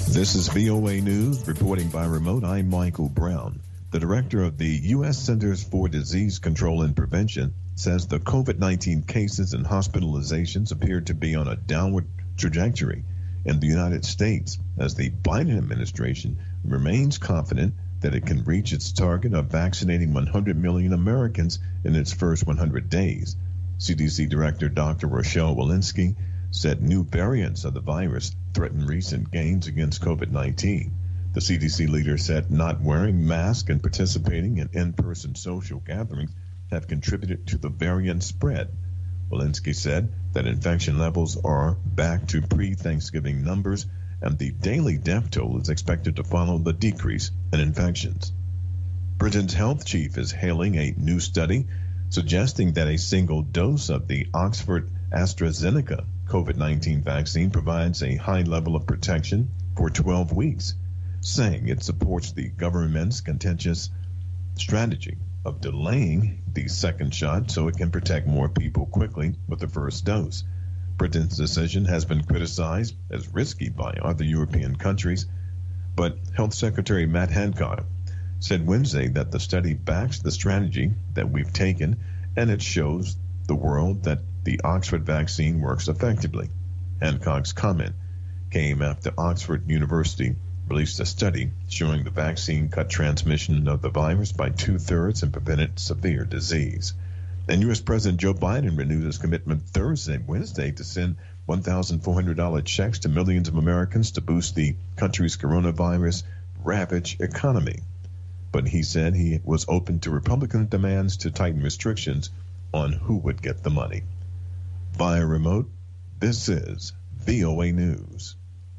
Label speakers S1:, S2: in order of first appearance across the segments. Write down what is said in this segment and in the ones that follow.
S1: This is VOA News, reporting by remote. I'm Michael Brown. The director of the U.S. Centers for Disease Control and Prevention says the COVID-19 cases and hospitalizations appear to be on a downward trajectory in the United States as the Biden administration remains confident that it can reach its target of vaccinating 100 million Americans in its first 100 days. CDC Director Dr. Rochelle Walensky said new variants of the virus threaten recent gains against COVID-19. The CDC leader said not wearing masks and participating in in-person social gatherings have contributed to the variant spread. Walensky said that infection levels are back to pre-Thanksgiving numbers and the daily death toll is expected to follow the decrease in infections. Britain's health chief is hailing a new study suggesting that a single dose of the Oxford AstraZeneca COVID-19 vaccine provides a high level of protection for 12 weeks, saying it supports the government's contentious strategy of delaying the second shot so it can protect more people quickly with the first dose. Britain's decision has been criticized as risky by other European countries, but Health Secretary Matt Hancock said Wednesday that the study backs the strategy that we've taken and it shows the world that the Oxford vaccine works effectively. Hancock's comment came after Oxford University released a study showing the vaccine cut transmission of the virus by 2/3 and prevented severe disease. And U.S. President Joe Biden renewed his commitment Wednesday, to send $1,400 checks to millions of Americans to boost the country's coronavirus-ravaged economy. But he said he was open to Republican demands to tighten restrictions on who would get the money. Via remote, this is VOA News.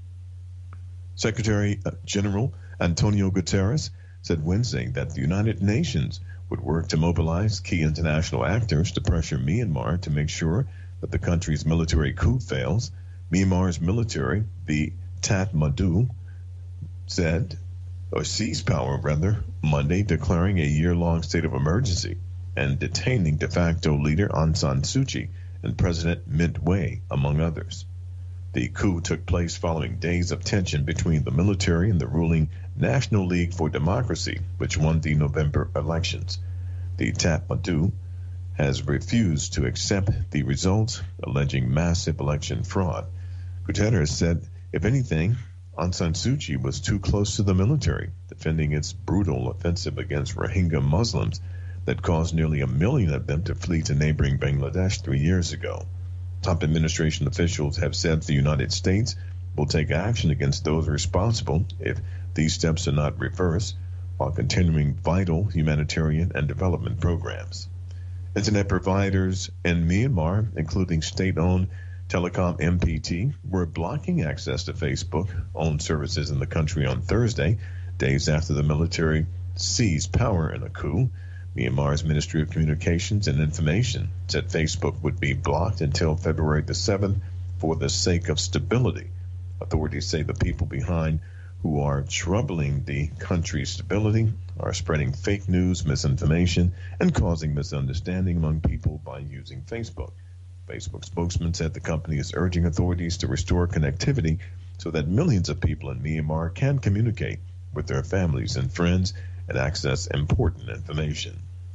S1: Secretary General Antonio Guterres said Wednesday that the United Nations would work to mobilize key international actors to pressure Myanmar to make sure that the country's military coup fails. Myanmar's military, the Tatmadaw, seized power Monday, declaring a year-long state of emergency and detaining de facto leader Aung San Suu Kyi and President Mint Wei, among others. The coup took place following days of tension between the military and the ruling National League for Democracy, which won the November elections. The Tatmadaw has refused to accept the results, alleging massive election fraud. Guterres said, if anything, Aung San Suu Kyi was too close to the military, defending its brutal offensive against Rohingya Muslims that caused nearly 1 million of them to flee to neighboring Bangladesh 3 years ago. Top administration officials have said the United States will take action against those responsible if these steps are not reversed, while continuing vital humanitarian and development programs. Internet providers in Myanmar, including state-owned Telecom MPT, were blocking access to Facebook-owned services in the country on Thursday, days after the military seized power in a coup. Myanmar's Ministry of Communications and Information said Facebook would be blocked until February the 7th for the sake of stability. Authorities say the people behind who are troubling the country's stability are spreading fake news, misinformation, and causing misunderstanding among people by using Facebook. Facebook spokesman said the company is urging authorities to restore connectivity so that millions of people in Myanmar can communicate with their families and friends and access important information.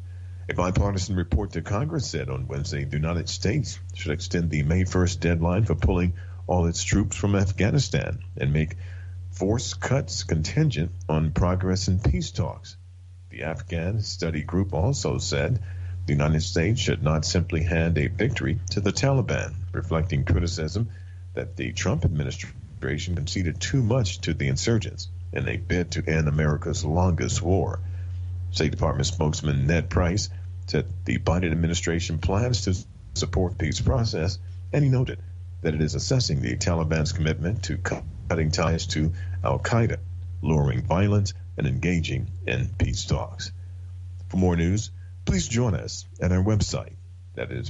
S1: A bipartisan report to Congress said on Wednesday the United States should extend the May 1st deadline for pulling all its troops from Afghanistan and make force cuts contingent on progress in peace talks. The Afghan study group also said the United States should not simply hand a victory to the Taliban, reflecting criticism that the Trump administration conceded too much to the insurgents in a bid to end America's longest war. State Department spokesman Ned Price said the Biden administration plans to support the peace process, and he noted that it is assessing the Taliban's commitment to cutting ties to al-Qaeda, lowering violence, and engaging in peace talks. For more news, please join us at our website, that is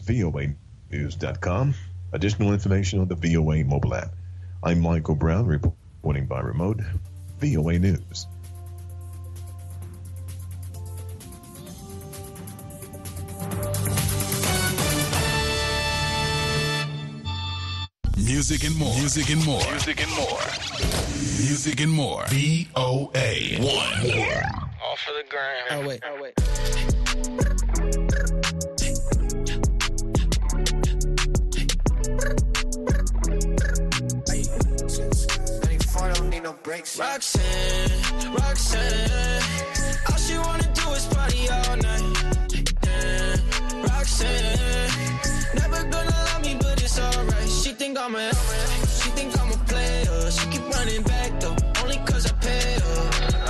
S1: voanews.com. Additional information on the VOA mobile app. I'm Michael Brown, reporting by remote, VOA News.
S2: Music and more. Music and more. Music and more. Music and more. VOA 1.
S3: All for the gram.
S4: Oh, wait. Roxanne, all she wanna do is party all night. Roxanne, never gonna love me, but it's alright. She think I'm a player. She keep running back though, only cause I pay her.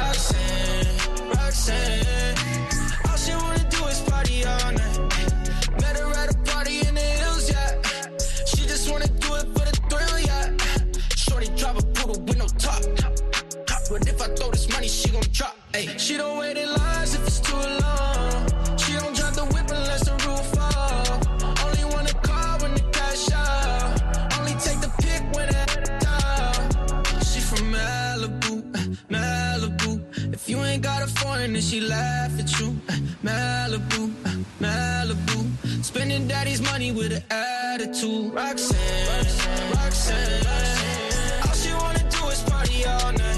S4: Roxanne, all she wanna do is party all night. Met her at a party in the hills, yeah. She just wanna do it for the thrill, yeah. Shorty drive a poodle with no top. But if I throw this money, she gon' drop. Ay. She don't wait in lines if it's too long. She don't drive the whip unless the roof off. Only want a car when the cash out. Only take the pick when it's down. She from Malibu. If you ain't got a foreign, then she laugh at you. Malibu. Spending daddy's money with an attitude. Roxanne. All she wanna do is party all night.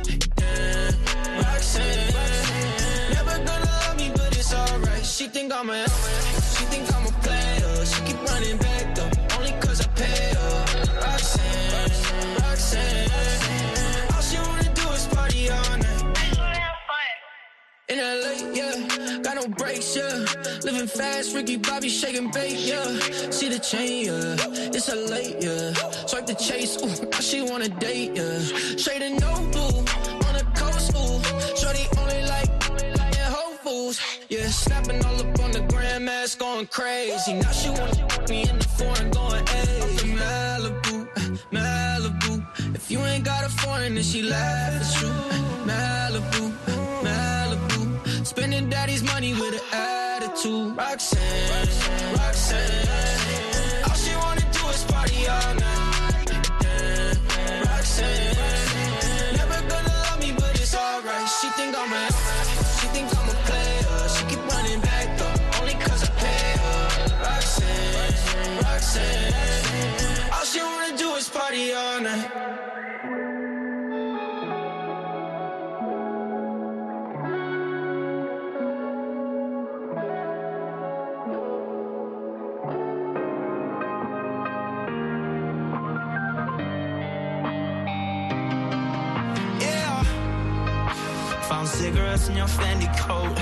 S4: Never gonna love me, but it's alright. She think I'm a player. She keep running back though, only cause I pay her. Roxanne, all she wanna do is party all night. In LA, yeah, got no brakes, yeah. Living fast, Ricky Bobby shaking bait, yeah. See the chain, yeah, it's a late, yeah. Swipe the chase, ooh, now she wanna date, yeah. Straight and no blue, on the coast, ooh. Shorty only like in Whole Foods, yeah. Snapping all up on the grandmas, going crazy. Now she wanna fuck me in the foreign, going hey. I'm from Malibu. If you ain't got a foreign, then she laugh at you. Malibu. Spending daddy's money with an attitude. Roxanne, all she wanna do is party all night. Roxanne, never gonna love me, but it's alright. She think I'm a player. She keep running back though, only cause I pay her. Roxanne, all she wanna do is party all night.
S5: Cigarettes in your Fendi coat,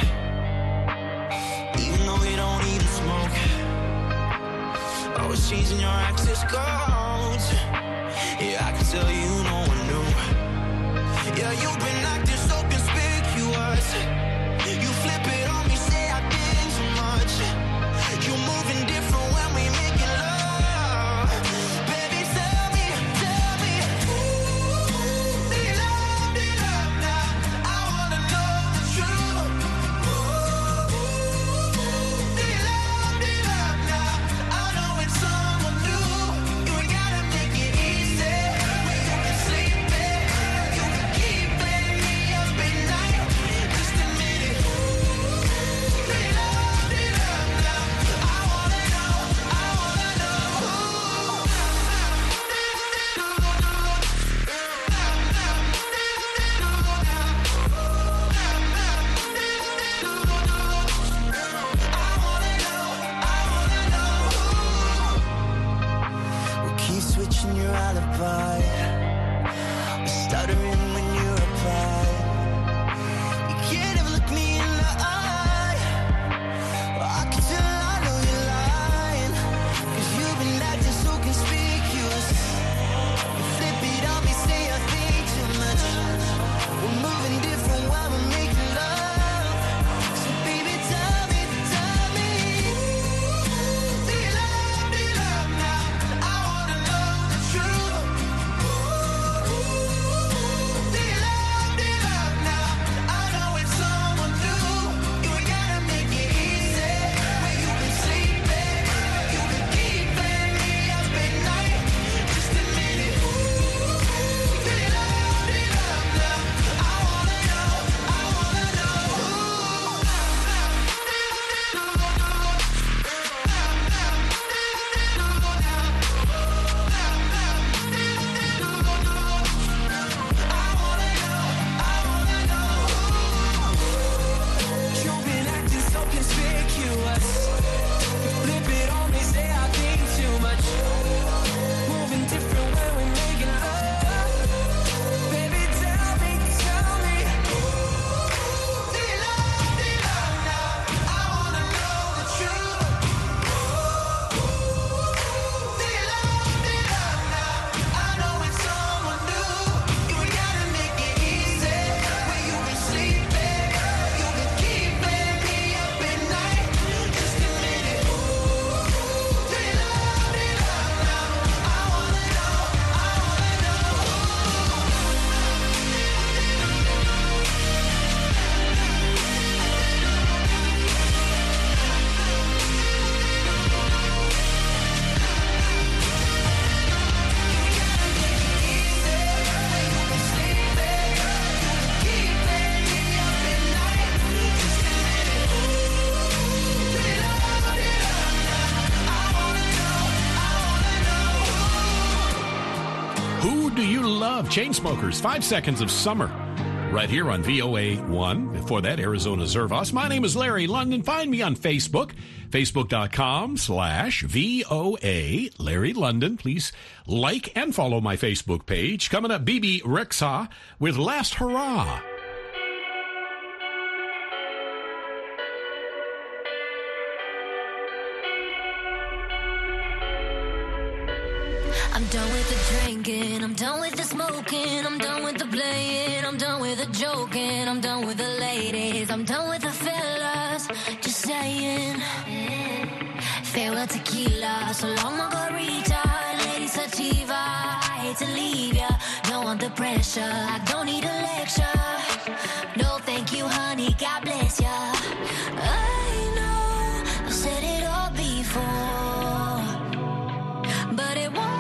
S5: even though you don't even smoke. Always changing your access codes. Yeah, I can tell you no one knew. Yeah, you've been acting so conspicuous. You flip it on me, say I did too much. You moving different when we making love. Baby, tell me, ooh, they love now. I wanna know the truth. Ooh, they love now. I know it's someone new. You ain't gotta make it easy. When you can sleep it, you can keep playing me up at night. Just admit it. Ooh, they love now. I wanna know. We keep switching your alibi. We're stuttering when you reply. You can't ever look me in the eye. I can tell I know you're lying. Cause you've been acting so conspicuous. You flip it on me, say I think too much. We're moving different while we're making love. So baby, tell me, they love now. I wanna know the truth. Ooh,
S6: Love, Chainsmokers, 5 Seconds of Summer, right here on VOA1. Before that, Arizona Zervos. My name is Larry London. Find me on Facebook, facebook.com/VOA Larry London. Please like and follow my Facebook page. Coming up, BB Rexha with Last Hurrah.
S7: I'm done with the drinking, I'm done with the smoking, I'm done with the playing, I'm done with the joking, I'm done with the ladies, I'm done with the fellas, just saying. Farewell tequila, so long margarita, lady sativa, I hate to leave ya, don't want the pressure, I don't need a lecture, no thank you honey, God bless ya. I know, I've said it all before, but it won't.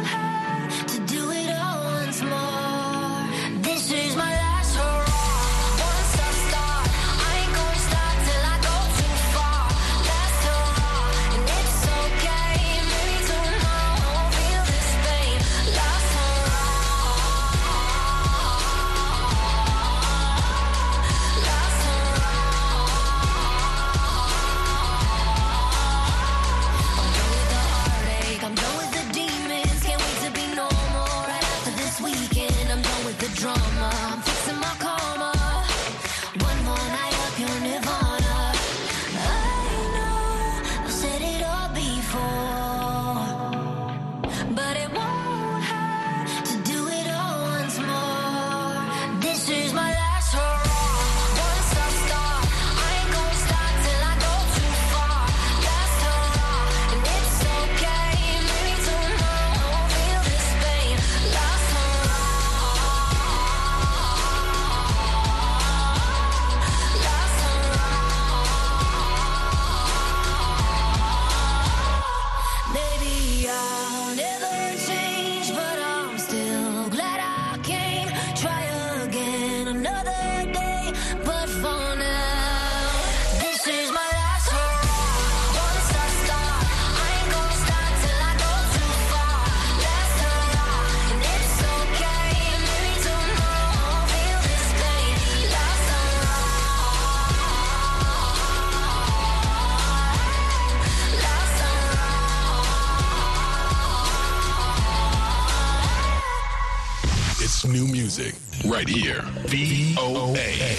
S2: New music right here. VOA1.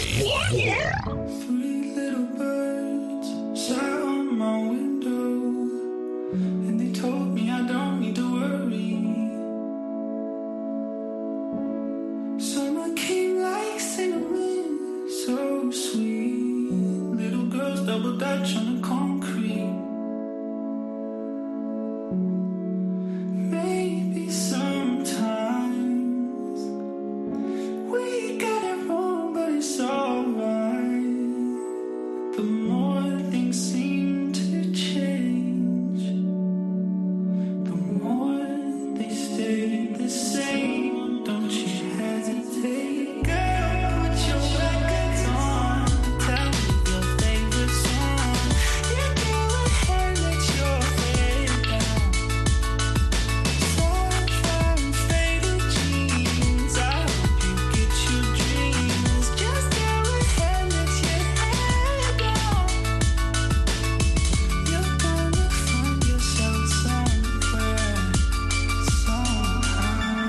S8: Three little birds sat on my window, and they told me I don't need to worry. Summer came like cinnamon, so sweet. Little girls double dutch on the concrete. Maybe sometimes we got it wrong, but it's alright. The more things seem to change, the more they stay the same. Don't you hesitate, girl, put your records on. Tell me your favorite song. You go ahead, let your head down. Sunshine, faded jeans, I hope you get your dreams. Just go ahead, let your head down. You're gonna find yourself somewhere, somehow.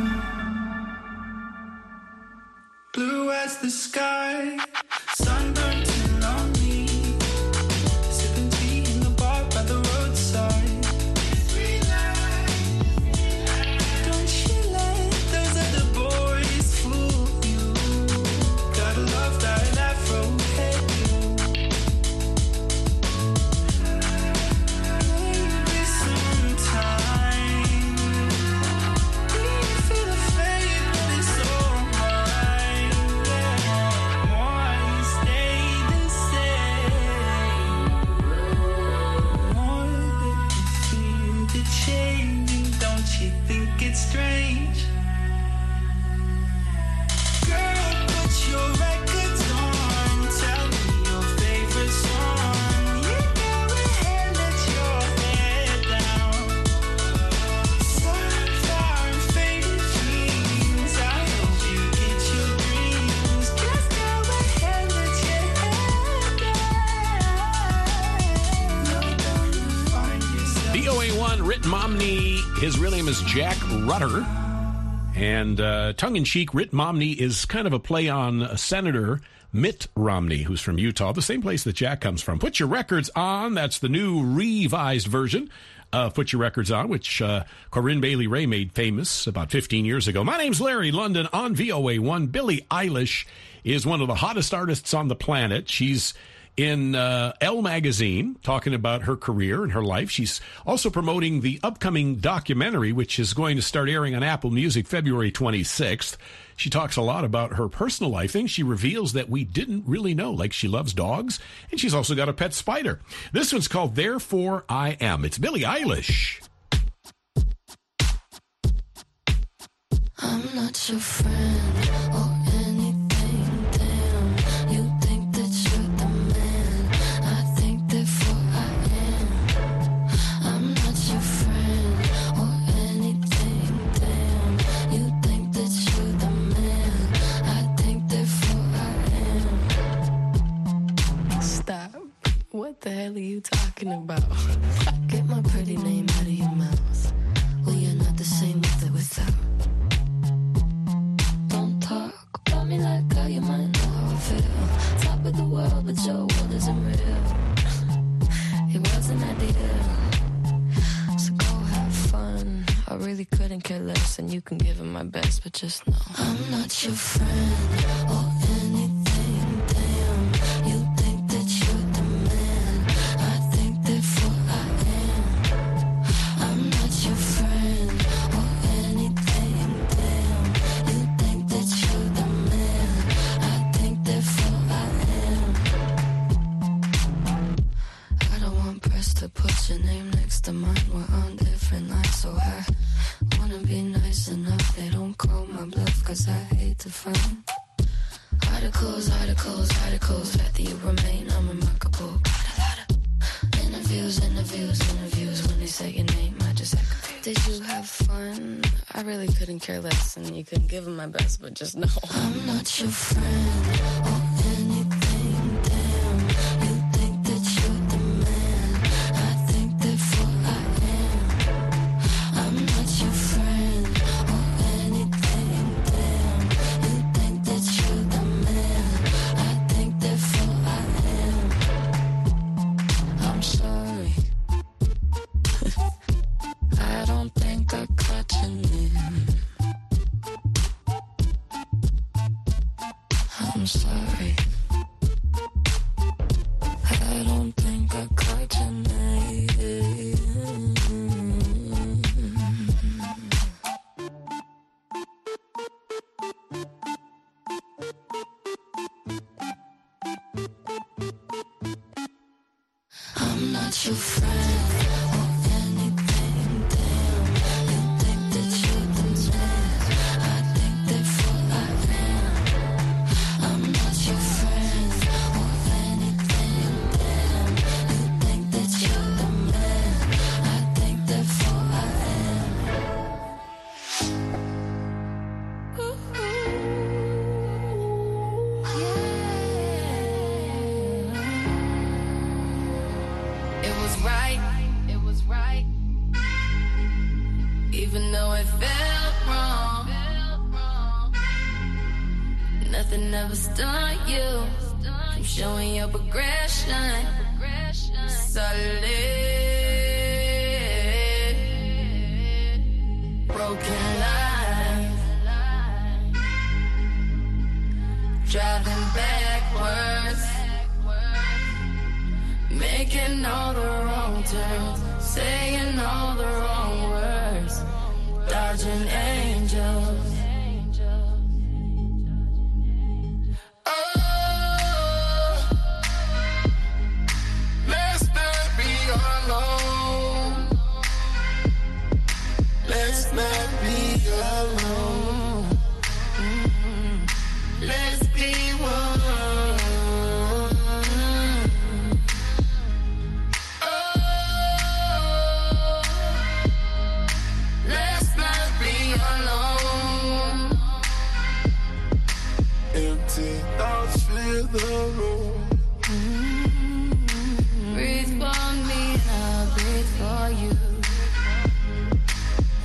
S8: Blue as the sky, sunburnt and lonely, sipping tea in the bar by the roadside. Don't you let those other boys fool you. Gotta love that Afro hairdo. Maybe sometime we feel afraid, but it's alright. More you stay the same, more that you feel the change. Don't you think it's strange? Girl, put your records on. Tell me your favorite song. You go ahead, let your head down. Sunflower and faded dreams. I
S6: His real name is Jack Rutter. And tongue-in-cheek, Mitt Romney is kind of a play on Senator Mitt Romney, who's from Utah, the same place that Jack comes from. Put Your Records On. That's the new revised version of Put Your Records On, which Corinne Bailey Ray made famous about 15 years ago. My name's Larry London on VOA1. Billie Eilish is one of the hottest artists on the planet. She's in Elle magazine, talking about her career and her life. She's also promoting the upcoming documentary, which is going to start airing on Apple Music February 26th. She talks a lot about her personal life, things she reveals that we didn't really know, like she loves dogs, and she's also got a pet spider. This one's called Therefore I Am. It's Billie Eilish.
S7: I'm not your friend or anything, damn. You think that you're the man, I think therefore I am. I'm not your friend or anything, damn. You think that you're the man, I think therefore I am. Stop. What the hell are you talking about? Get my pretty name out of your mouth. Well, you're not the same with it without. Talk about me like how you might know how I feel. Top of the world, but your world isn't real. It wasn't ideal. So go have fun. I really couldn't care less, and you can give it my best, but just know I'm not your friend or anything, damn. You think that you're the man, I think therefore I am. I'm not your friend or anything, damn. You think that you're the man, I think therefore I am. I don't want press to put your name next to mine. We're on different lines, so I wanna be nice enough. They don't call my bluff, cause I hate to find articles, that you remain unremarkable. Got a lot of interviews. When they say your name, I just act confused. Did you have fun? I really couldn't care less, and you couldn't give them my best, but just know I'm not your friend or anything, damn. You think that you're the man, I think therefore I am. I'm not your friend or anything, damn. You think that you're the man, I think therefore I am. I'm sorry. I don't think I caught your name. I'm sorry. I don't think I caught your name. I'm not your friend or anything, damn. You think that you're the man, I think therefore I am. I'm not your friend or anything, damn. You think that you're the man, I think therefore I am. Ooh, yeah. It was right. Even though it felt wrong, nothing ever stopped you from showing your progression. Solid, broken life, driving backwards, making all the wrong turns, saying all the wrong words, dodging angels. Oh, let's not be alone. Let's not be alone. Let's be one. The road. Breathe for me and I'll breathe for you.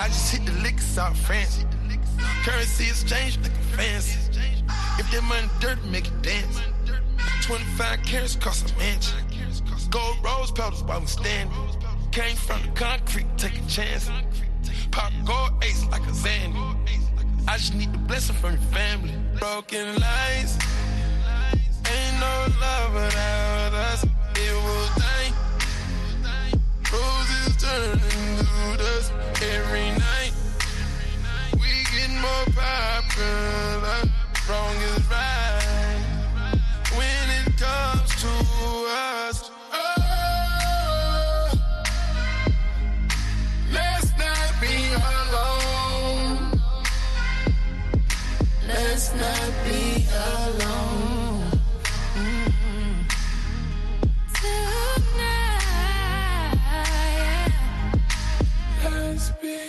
S9: I just hit the liquor, South France. Currency exchange, looking fancy. If that money dirty, make it dance. 25 carats cost a mansion. Gold rose petals while we standing. Came from the concrete, take a chance. Pop gold ace like a Zandy. I just need the blessing from your family. Broken lights. Ain't no love without us. It will die. Roses turning to dust every night. We get more popular. Wrong is right when it comes to us. Oh, let's not be alone. Let's not be alone. Tonight, let's be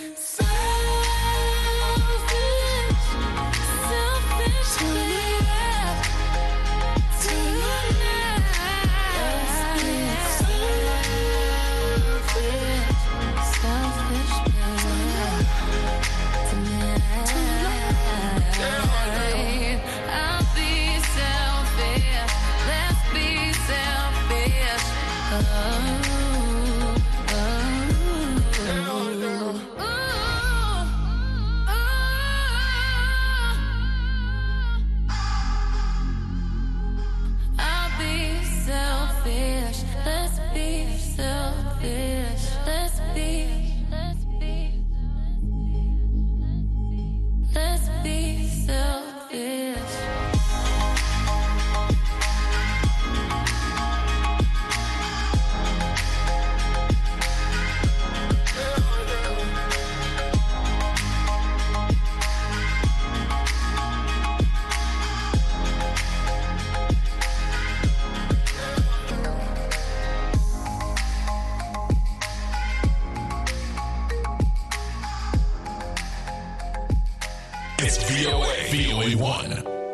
S2: It's VOA1.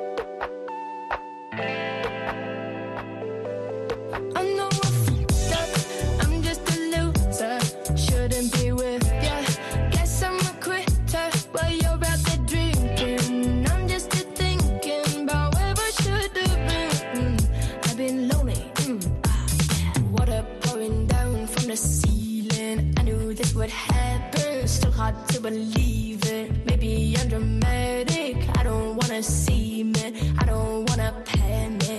S4: I know I fucked up. I'm just a loser. Shouldn't be with ya. Guess I'm a quitter. While you're out there drinking, I'm just thinking about where I should have been. I've been lonely. Water pouring down from the ceiling. I knew this would happen. Still hard to believe it. Maybe I'm dramatic. I don't wanna see me. I don't wanna panic.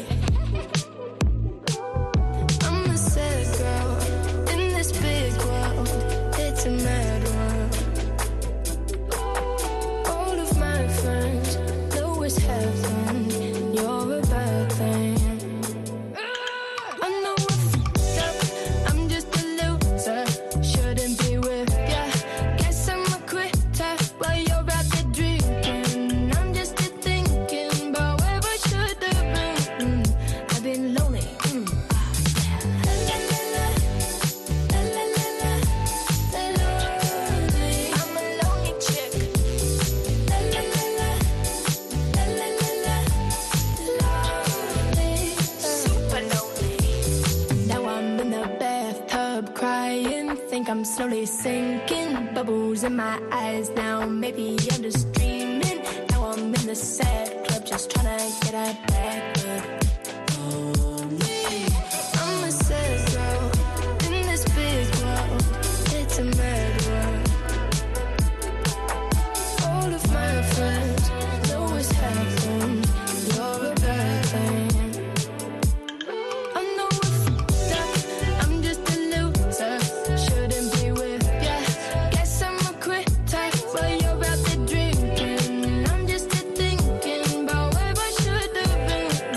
S4: I'm a sad girl in this big world. It's a mad world. All of my friends know it's heaven. You're a bad thing. I know I fucked up. I'm just a loser. Shouldn't be with ya. Guess I'm a quitter. While you're out there drinking, I'm just thinking about where I should have been. I've been lonely. I'm a lonely chick. Super lonely. Now I'm in the bathtub crying. Think I'm slowly sinking. Bubbles in my eyes now. Maybe I'm just dreaming. Now I'm in the sad club, just trying to get a back up. I'm a sad girl in this big world. It's a mad world. All of my friends know it's heaven. You're a bad thing. I know I fucked up. I'm just a loser. Shouldn't be with ya. Guess I'm a quitter. While you're out there drinking, I'm just thinking about where I should have been.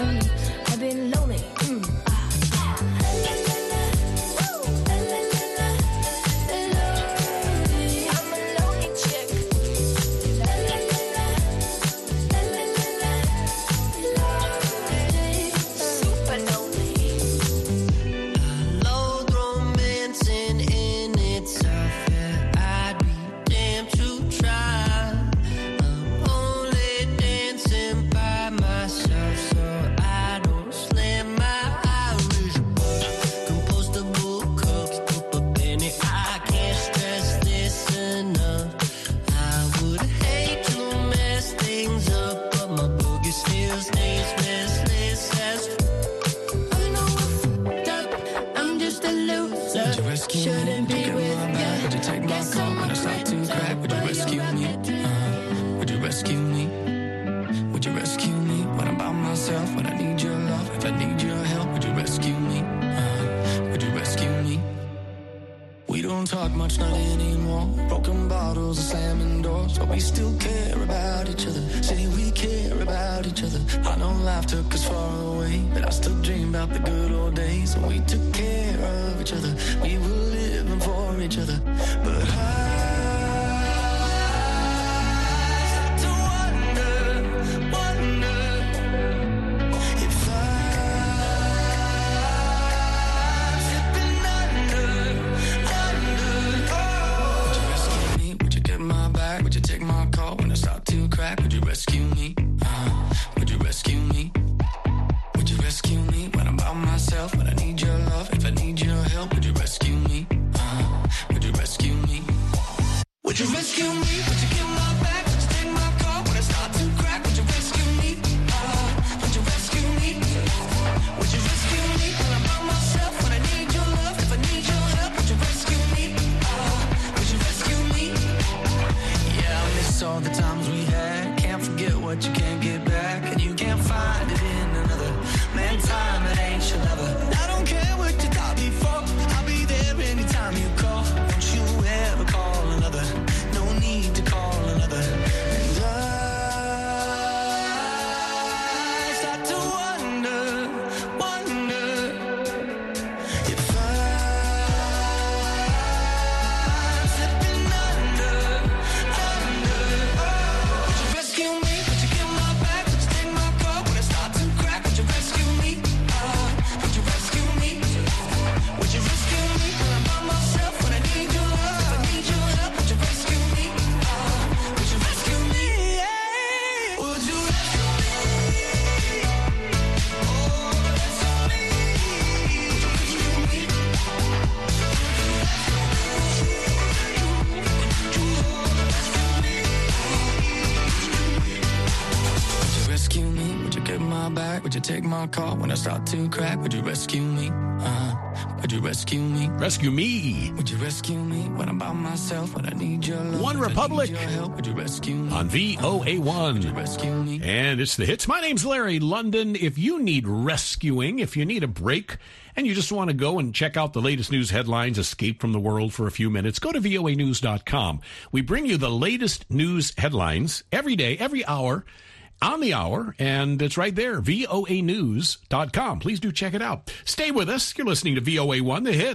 S4: closer.
S10: Would you rescue
S4: Shouldn't
S10: me?
S4: be
S10: Get
S4: with
S10: my back.
S4: ya.
S10: Would you take my
S4: Guess
S10: call
S4: I'm
S10: when I start to
S4: addicted,
S10: crack? Would you
S4: but
S10: rescue
S4: you're
S10: me?
S4: addicted.
S10: Would you rescue me? Would you rescue me when I'm by myself? When I need your love, if I need your help, would you rescue me? Would you rescue me? We don't talk much, not anymore. Broken bottles and slamming doors, but we still care about each other. Say we care about each other. I know life took us far away, but I still dream about the good old days when we took care of each other. We were living for each other. But I start to wonder if I'm slipping under. Would you rescue me? Would you get my back? Would you take my call when I start to crack? Would you rescue me? Would you rescue me? Would you rescue me when I'm by myself? When I need your love, if I need your help, would you rescue me? Would you rescue me? Would you rescue me? Would you get my back? Would you take my call when I start to crack? Would you rescue me? Would you rescue me? Would you rescue me when I'm by myself? When I need your love, if I need your help, would you rescue me? Would you rescue me? Yeah, I miss all the times we had. Can't forget what you can't get back, and you can't find it in another. Man, time, it ain't your lover. I don't care what you thought before. I'll be there anytime you call. Don't you ever call another. No need to call another. And I start to wonder if I'm slipping under. Would you rescue me? Would you get my back? Would you take my call when I start to crack? Would you rescue me? Would you rescue me? Would you rescue me when I'm by myself? When I need your love, if I need your help, would you rescue me? Would you rescue me? Would you rescue me? Oh, rescue me. Would you rescue me? Would you rescue me? Would you get my back? Would you take my call when I start to crack? Would you rescue me? Would you rescue me?
S6: Rescue me.
S10: Would you rescue me when I'm by myself? When I need your love,
S6: One
S10: if I
S6: Republic
S10: need your help, would you rescue me?
S6: on
S10: Would you
S6: VOA1.
S10: rescue me?
S6: And it's the hits. My name's Larry London. If you need rescuing, if you need a break, and you just want to go and check out the latest news headlines, escape from the world for a few minutes, go to voanews.com. We bring you the latest news headlines every day, every hour, on the hour, and it's right there, voanews.com. Please do check it out. Stay with us. You're listening to VOA1, the hit.